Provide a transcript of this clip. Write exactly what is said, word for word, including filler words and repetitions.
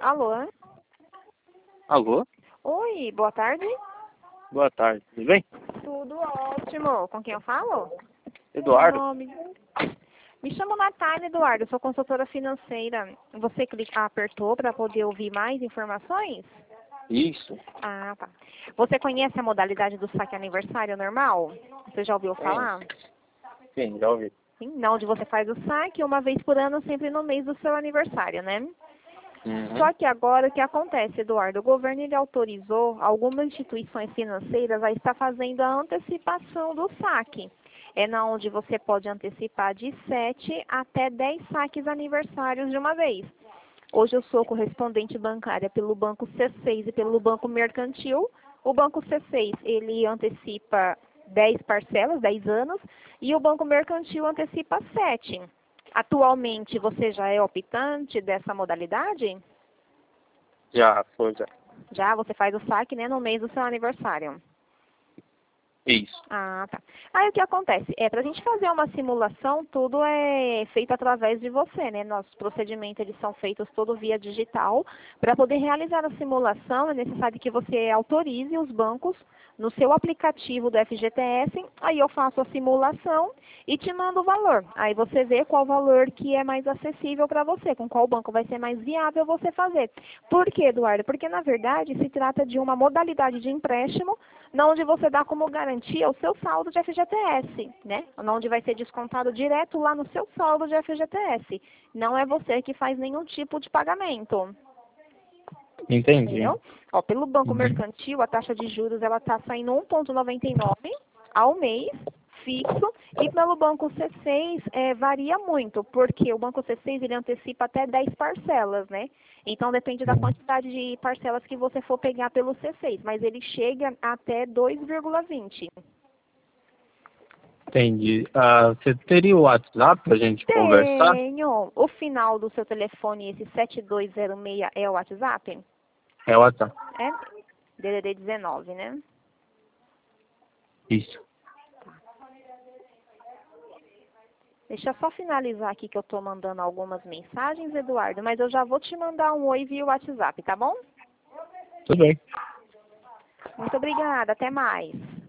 Alô? Alô? Oi, boa tarde. Boa tarde, tudo bem? Tudo ótimo. Com quem eu falo? Eduardo? Meu nome... Me chamo Natália, Eduardo. Sou consultora financeira. Você clicar, apertou para poder ouvir mais informações? Isso. Ah, tá. Você conhece a modalidade do saque aniversário normal? Você já ouviu Sim. falar? Sim, já ouvi. Sim, não, onde você faz o saque uma vez por ano, sempre no mês do seu aniversário, né? Uhum. Só que agora o que acontece, Eduardo? O governo ele autorizou algumas instituições financeiras a estar fazendo a antecipação do saque. É na onde você pode antecipar de sete até dez saques aniversários de uma vez. Hoje eu sou correspondente bancária pelo Banco C seis e pelo Banco Mercantil. O Banco C seis, ele antecipa dez parcelas, dez anos, e o Banco Mercantil antecipa sete. Atualmente, você já é optante dessa modalidade? Já foi, já. Já, você faz o saque, né, no mês do seu aniversário. Isso. Ah, tá. Aí o que acontece? É, para a gente fazer uma simulação, tudo é feito através de você, né? Nossos procedimentos, eles são feitos todo via digital. Para poder realizar a simulação, é necessário que você autorize os bancos no seu aplicativo do F G T S. Aí eu faço a simulação e te mando o valor. Aí você vê qual valor que é mais acessível para você, com qual banco vai ser mais viável você fazer. Por quê, Eduardo? Porque, na verdade, se trata de uma modalidade de empréstimo, onde você dá como garantia o seu saldo de F G T S, né? Onde vai ser descontado direto lá no seu saldo de F G T S. Não é você que faz nenhum tipo de pagamento. Entendi. Entendeu? Ó, pelo Banco Uhum. Mercantil, a taxa de juros ela está saindo um vírgula noventa e nove ao mês, fixo, e pelo Banco C seis é, varia muito, porque o Banco C seis ele antecipa até dez parcelas, né? Então depende da quantidade de parcelas que você for pegar pelo C seis, mas ele chega até dois vírgula vinte. Entendi. Ah, você teria o WhatsApp pra gente conversar? Tenho. O final do seu telefone, esse sete dois zero seis, é o WhatsApp? É o WhatsApp. É? D D D dezenove, né? Isso. Deixa eu só finalizar aqui que eu estou mandando algumas mensagens, Eduardo, mas eu já vou te mandar um oi via WhatsApp, tá bom? Tudo bem. Muito obrigada, até mais.